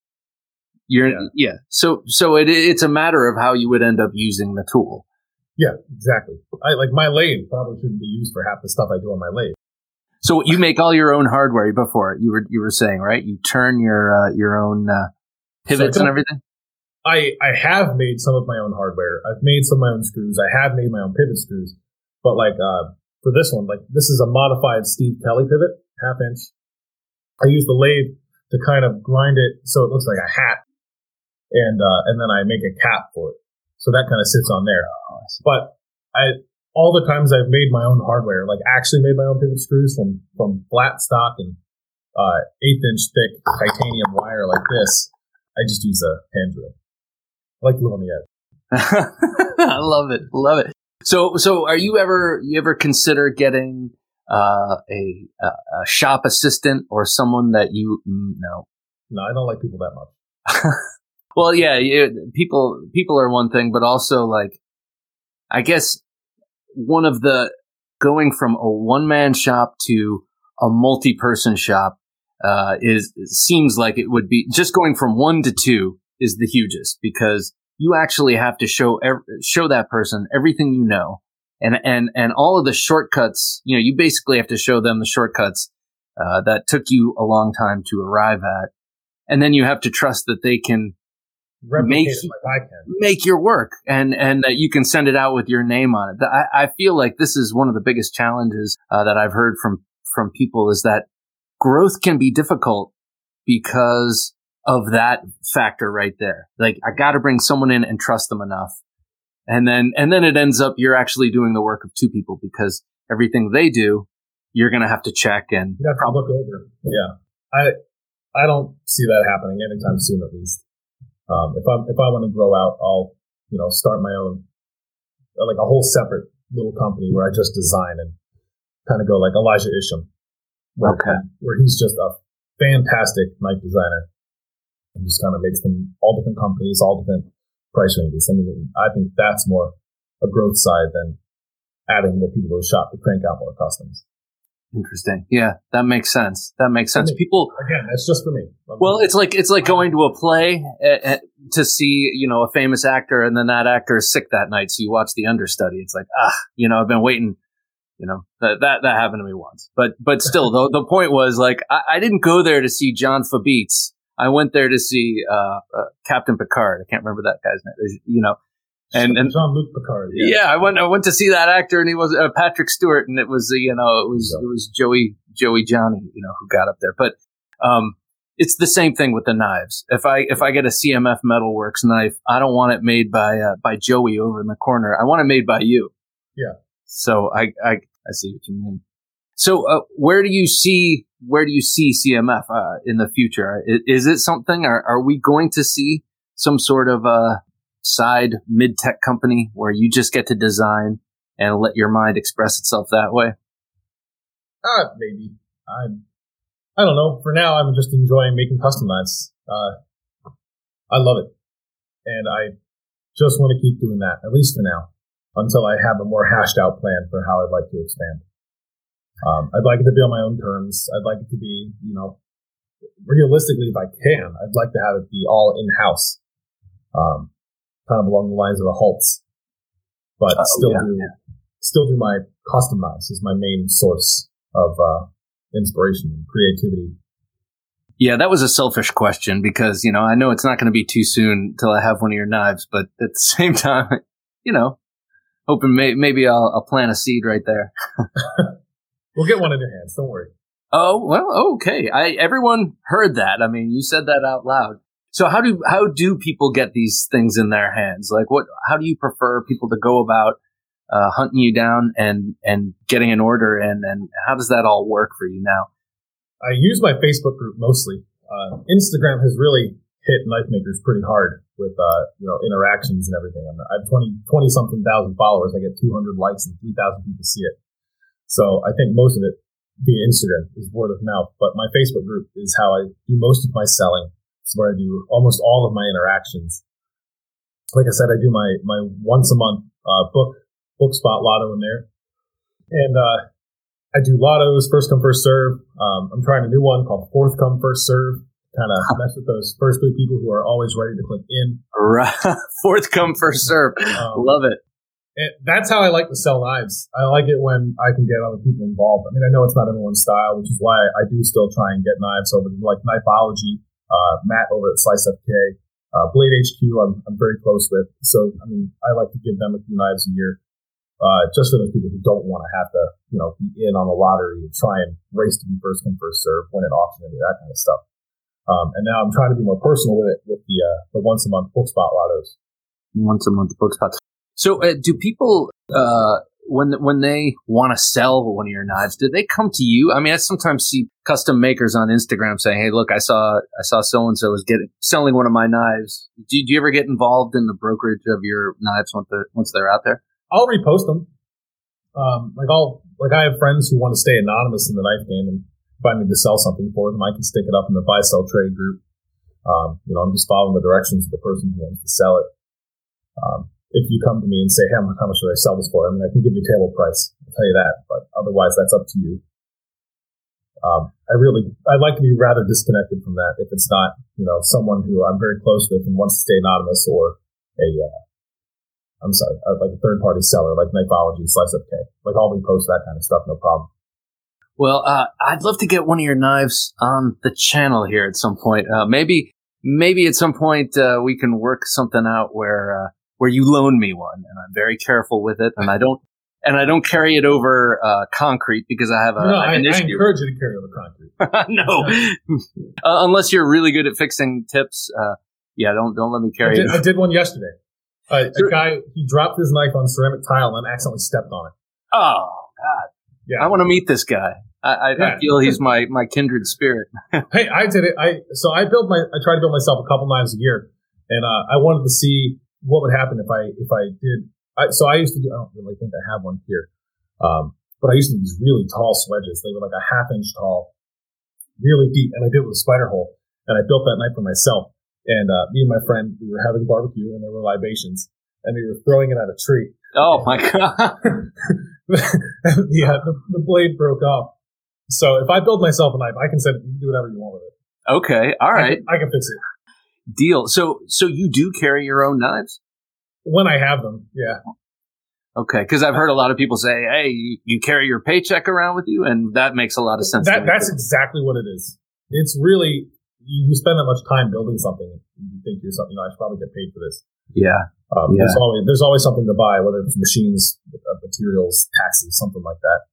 So it's a matter of how you would end up using the tool. Yeah, exactly. My lathe probably shouldn't be used for half the stuff I do on my lathe. So you make all your own hardware before, you were saying, right? You turn your own pivots and everything? I have made some of my own hardware. I've made some of my own screws. I have made my own pivot screws. But for this one, this is a modified Steve Kelly pivot, 1/2 inch. I use the lathe to kind of grind it so it looks like a hat. And then I make a cap for it. So that kind of sits on there. But all the times I've made my own hardware, actually made my own pivot screws from flat stock and 1/8 inch thick titanium wire like this, I just use a hand drill. I like to live on the edge. I love it. So are you ever consider getting a shop assistant or someone that you know? No, I don't like people that much. Well, yeah, people are one thing, but also like, I guess one of the going from a one-man shop to a multi-person shop seems like it would be just going from 1 to 2 is the hugest, because you actually have to show that person everything you know, and all of the shortcuts. You basically have to show them the shortcuts that took you a long time to arrive at, and then you have to trust that they can replicate it like I can. Make your work, and that you can send it out with your name on it. I feel like this is one of the biggest challenges that I've heard from people, is that growth can be difficult because of that factor right there. Like, I got to bring someone in and trust them enough. And then it ends up you're actually doing the work of 2 people, because everything they do, you're going to have to check and you have to look over. Yeah. I don't see that happening anytime soon, at least. If I want to grow out, I'll, start my own, like a whole separate little company where I just design and kind of go like Elijah Isham, where he's just a fantastic knife designer and just kind of makes them all different companies, all different price ranges. I mean, I think that's more a growth side than adding more people to the shop to crank out more customs. Interesting. Yeah, that makes sense. People, again, that's just for me. Well, it's like going to a play to see, a famous actor, and then that actor is sick that night, so you watch the understudy. It's like, I've been waiting. That happened to me once. But still, the point was, like, I didn't go there to see John Fabitz. I went there to see Captain Picard. I can't remember that guy's name. And Jean-Luc Picard. Yeah, I went to see that actor, and he was Patrick Stewart, and it was Joey Johnny, who got up there. But it's the same thing with the knives. If I get a CMF Metalworks knife, I don't want it made by Joey over in the corner. I want it made by you. Yeah. So I see what you mean. So where do you see CMF in the future? Is it something? Are we going to see some sort of side mid-tech company where you just get to design and let your mind express itself that way? Maybe. I don't know. For now, I'm just enjoying making custom knives. I love it. And I just want to keep doing that, at least for now, until I have a more hashed out plan for how I'd like to expand. I'd like it to be on my own terms. I'd like it to be, realistically, if I can, I'd like to have it be all in-house. Kind of along the lines of the Halts, but still do my custom knives as my main source of inspiration and creativity. Yeah, that was a selfish question, because I know it's not going to be too soon till I have one of your knives, but at the same time, hoping maybe I'll plant a seed right there. We'll get one in your hands. Don't worry. Oh, well, okay. Everyone heard that. I mean, you said that out loud. So how do people get these things in their hands? Like, how do you prefer people to go about hunting you down and getting an order in, and how does that all work for you now? I use my Facebook group mostly. Instagram has really hit knife makers pretty hard with interactions and everything. I have 20 something thousand followers. I get 200 likes and 3,000 people see it. So I think most of it via Instagram is word of mouth. But my Facebook group is how I do most of my selling. It's where I do almost all of my interactions. Like I said, I do my once a month book spot lotto in there. And I do lottos, first come, first serve. I'm trying a new one called fourth come, first serve. Kind of mess with those first 3 people who are always ready to click in. Right. Fourth come, first serve. Love it. That's how I like to sell knives. I like it when I can get other people involved. I mean, I know it's not everyone's style, which is why I do still try and get knives over to like Knifeology, Matt over at Slice FK, Blade HQ I'm very close with. So, I mean, I like to give them a few knives a year, just for those people who don't want to have to, be in on the lottery and try and race to be first come, first serve, win at auction, any of that kind of stuff. And now I'm trying to be more personal with it with the once a month book spot lottos. Once a month book spots. So, do people, when they want to sell one of your knives, do they come to you? I mean, I sometimes see custom makers on Instagram saying, "Hey, look, I saw so-and-so was selling one of my knives." Do you ever get involved in the brokerage of your knives once they're out there? I'll repost them. I have friends who want to stay anonymous in the knife game, and if I need to sell something for them, I can stick it up in the buy, sell, trade group. I'm just following the directions of the person who wants to sell it. If you come to me and say, hey, how much should I sell this for? I mean, I can give you a table price. I'll tell you that, but otherwise that's up to you. I'd like to be rather disconnected from that if it's not, someone who I'm very close with and wants to stay anonymous, or like a third party seller, like Knifeology, Slice Up K. Like, I'll repost that kind of stuff, no problem. Well, I'd love to get one of your knives on the channel here at some point. Maybe at some point we can work something out where you loan me one, and I'm very careful with it, and I don't carry it over concrete because I have an issue. I encourage you to carry over concrete. No, unless you're really good at fixing tips. Don't let me carry it. I did one yesterday. A guy, he dropped his knife on ceramic tile and accidentally stepped on it. Oh God! Yeah, I want to meet this guy. I feel he's my kindred spirit. Hey, I did it. I try to build myself a couple knives a year, and I wanted to see what would happen if I did. So I used to do. I don't really think I have one here, but I used to do these really tall swedges. They were like a half-inch tall, really deep, and I did it with a spider hole. And I built that knife for myself. And me and my friend, we were having barbecue, and there were libations, and we were throwing it at a tree. Oh my God! The blade broke off. So if I build myself a knife, I can you can do whatever you want with it. Okay, all right. I can fix it. Deal. So you do carry your own knives? When I have them, yeah. Okay, because I've heard a lot of people say, hey, you carry your paycheck around with you, and that makes a lot of sense. That's exactly what it is. It's really, you spend that much time building something, and you think to yourself, I should probably get paid for this. Yeah. There's always something to buy, whether it's machines, materials, taxes, something like that.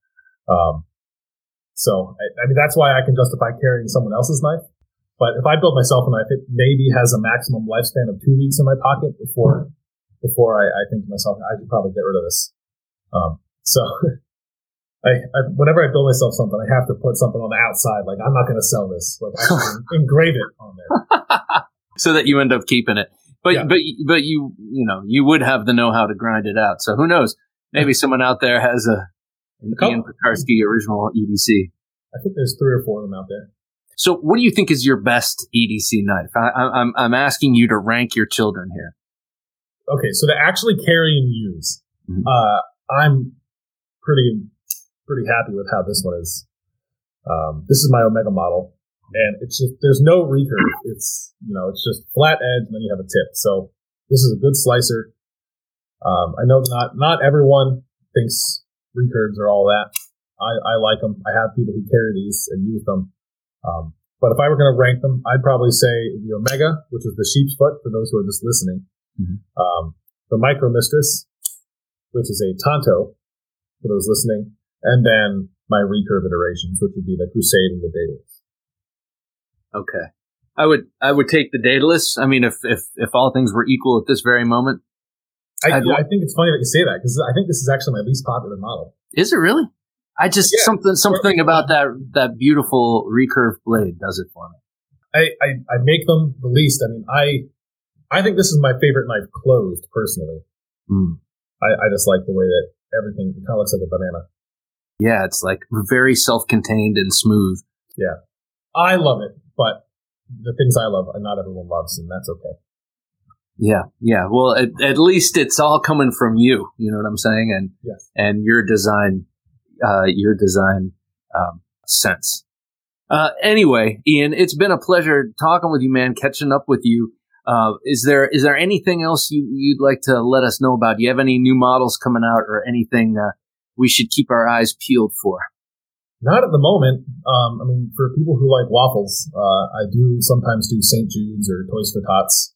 So that's why I can justify carrying someone else's knife. But if I build myself a knife, it maybe has a maximum lifespan of 2 weeks in my pocket before I think to myself, I should probably get rid of this. So whenever I build myself something, I have to put something on the outside. Like, I'm not going to sell this. Like, I should engrave it on there. So that you end up keeping it. But you would have the know-how to grind it out. So who knows? Maybe someone out there has an Ian Pekarsky original EDC. I think there's 3 or 4 of them out there. So what do you think is your best EDC knife? I'm asking you to rank your children here. Okay, so to actually carry and use, I'm pretty happy with how this one is. This is my Omega model, and it's just, there's no recurve. It's just flat edge, and then you have a tip. So this is a good slicer. I know not everyone thinks recurves are all that. I like them. I have people who carry these and use them. But if I were going to rank them, I'd probably say the Omega, which is the sheep's foot for those who are just listening. The Micro Mistress, which is a Tonto for those listening, and then my recurve iterations, which would be the Crusade and the Daedalus. Okay, I would take the Daedalus. I mean, if all things were equal at this very moment, I think it's funny that you say that, because I think this is actually my least popular model. Is it really? I just something about that beautiful recurve blade does it for me. I make them the least. I mean, I think this is my favorite knife closed, personally. I just like the way that everything kind of looks like a banana. Yeah, it's like very self-contained and smooth. Yeah. I love it, but the things I love, not everyone loves, and that's okay. Yeah. Well, at least it's all coming from you. You know what I'm saying? And yes. And your design sense. Anyway, Ian, it's been a pleasure talking with you, man. Catching up with you. Is there anything else you'd like to let us know about? Do you have any new models coming out, or anything we should keep our eyes peeled for? Not at the moment. I mean, for people who like waffles, I do sometimes do St. Jude's or Toys for Tots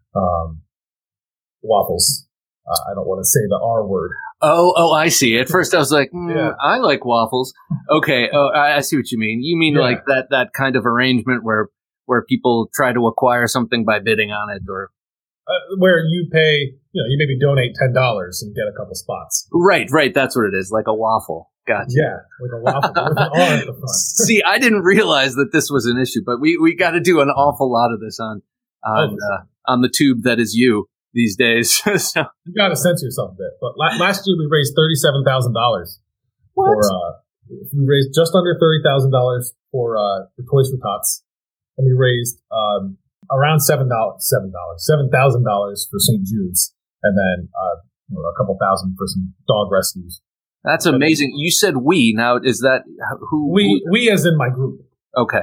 waffles. I don't want to say the R word. Oh, I see. At first I was like, I like waffles. Okay. Oh, I see what you mean. You mean like that kind of arrangement where people try to acquire something by bidding on it, or where you pay, you maybe donate $10 and get a couple spots. Right. That's what it is. Like a waffle. Gotcha. Yeah, like a waffle with an R at the front. See, I didn't realize that this was an issue, but we got to do an awful lot of this on the tube that is you these days. So. You got to censor yourself a bit. But last year we raised $37,000. What? We raised just under $30,000 for Toys for Tots, and we raised Around $7,000 for St. Jude's, and then a couple thousand for some dog rescues. That's amazing. You said we. Now, is that who? We as in my group. Okay.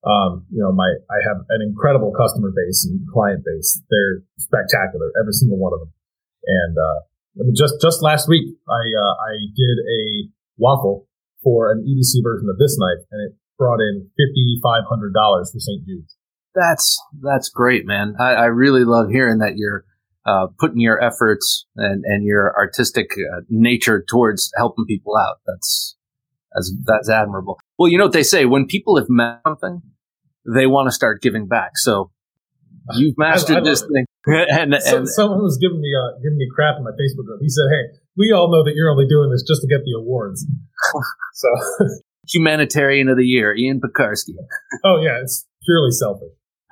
I have an incredible customer base and client base. They're spectacular, every single one of them. And just last week, I did a waffle for an EDC version of this knife, and it brought in $5,500 for St. Jude's. That's great, man. I really love hearing that you're putting your efforts and your artistic nature towards helping people out. That's admirable. Well, you know what they say, when people have met something, they want to start giving back. So you've mastered this thing. and someone was giving me crap in my Facebook group. He said, "Hey, we all know that you're only doing this just to get the awards." So Humanitarian of the Year, Ian Pekarsky. Oh yeah, it's purely selfish.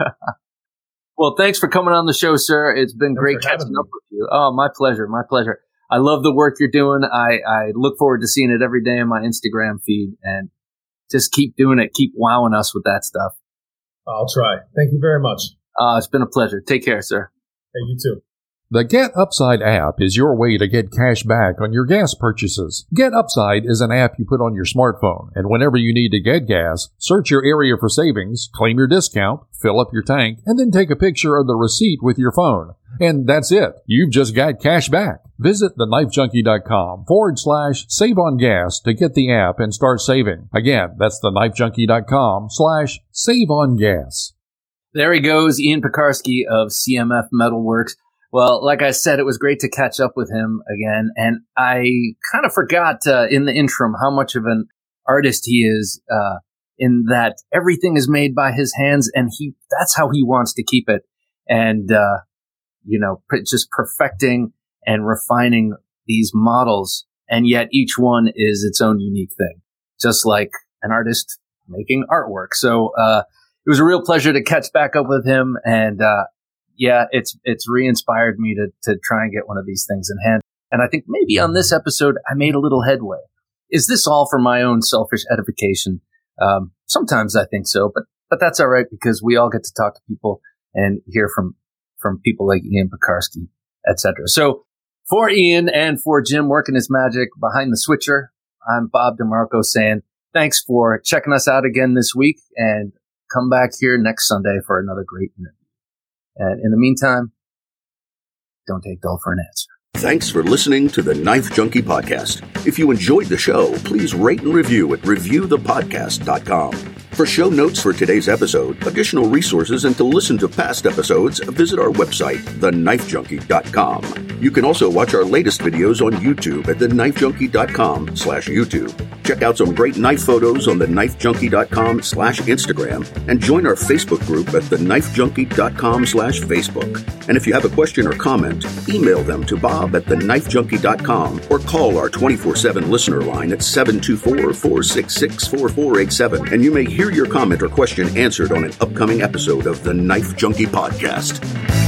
Well, thanks for coming on the show, sir. It's been great catching up with you. Oh, my pleasure. My pleasure. I love the work you're doing. I look forward to seeing it every day in my Instagram feed, and just keep doing it. Keep wowing us with that stuff. I'll try. Thank you very much. It's been a pleasure. Take care, sir. Hey, you too. The Get Upside app is your way to get cash back on your gas purchases. Get Upside is an app you put on your smartphone, and whenever you need to get gas, search your area for savings, claim your discount, fill up your tank, and then take a picture of the receipt with your phone. And that's it. You've just got cash back. Visit thenifejunkie.com/save on gas to get the app and start saving. Again, that's thenifejunkie.com/save on gas. There he goes, Ian Pekarsky of CMF Metalworks. Well, like I said, it was great to catch up with him again. And I kind of forgot in the interim how much of an artist he is, in that everything is made by his hands, and that's how he wants to keep it. And, just perfecting and refining these models. And yet each one is its own unique thing, just like an artist making artwork. So, it was a real pleasure to catch back up with him. And, it's re-inspired me to try and get one of these things in hand. And I think maybe on this episode, I made a little headway. Is this all for my own selfish edification? Sometimes I think so, but that's all right, because we all get to talk to people and hear from people like Ian Pekarsky, etc. So for Ian and for Jim working his magic behind the switcher, I'm Bob DeMarco saying thanks for checking us out again this week, and come back here next Sunday for another great interview. And in the meantime, don't take dull for an answer. Thanks for listening to the Knife Junkie Podcast. If you enjoyed the show, please rate and review at reviewthepodcast.com. For show notes for today's episode, additional resources, and to listen to past episodes, visit our website, thenifejunkie.com. You can also watch our latest videos on YouTube at thenifejunkie.com/YouTube. Check out some great knife photos on thenifejunkie.com/Instagram, and join our Facebook group at thenifejunkie.com/Facebook. And if you have a question or comment, email them to bob@thenifejunkie.com or call our 24/7 listener line at 724-466-4487, and you may hear your comment or question answered on an upcoming episode of the Knife Junkie Podcast.